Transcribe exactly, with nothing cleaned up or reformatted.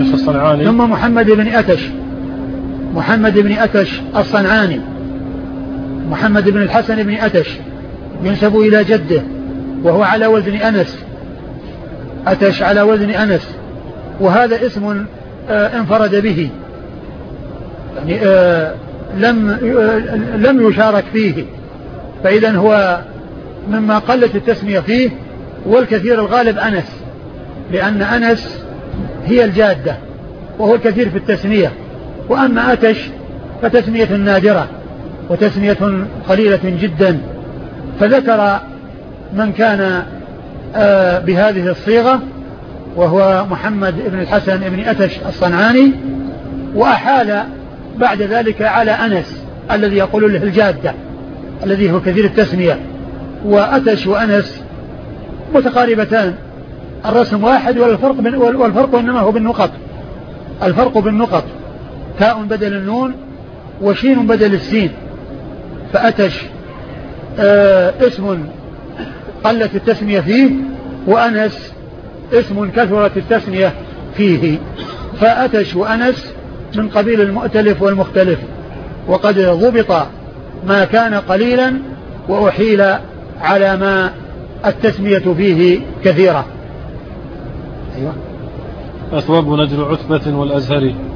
الصنعاني. ثم محمد بن أتش محمد بن أتش الصنعاني محمد بن الحسن بن أتش ينسب إلى جده وهو على وزن أنس، أتش على وزن أنس، وهذا اسم آه انفرد به، يعني آه لم آه لم يشارك فيه، فإذا هو مما قلت التسمية فيه، والكثير الغالب أنس، لأن أنس هي الجادة وهو الكثير في التسمية. وأما أتش فتسمية نادرة وتسمية قليلة جدا، فذكر من كان آه بهذه الصيغة وهو محمد بن الحسن بن أتش الصنعاني، وأحال بعد ذلك على أنس الذي يقول له الجادة الذي هو كثير التسمية. وأتش وأنس متقاربتان، الرسم واحد والفرق, والفرق إنما هو بالنقط، الفرق بالنقط، تاء بدل النون وشين بدل السين. فأتش آه اسم قلت التسمية فيه، وأنس اسم كثرت التسمية فيه. فأتش وأنس من قبيل المؤتلف والمختلف، وقد ضبط ما كان قليلا وأحيل على ما التسمية فيه كثيرة. أيوة. أثواب نجل عتبة والأزهري.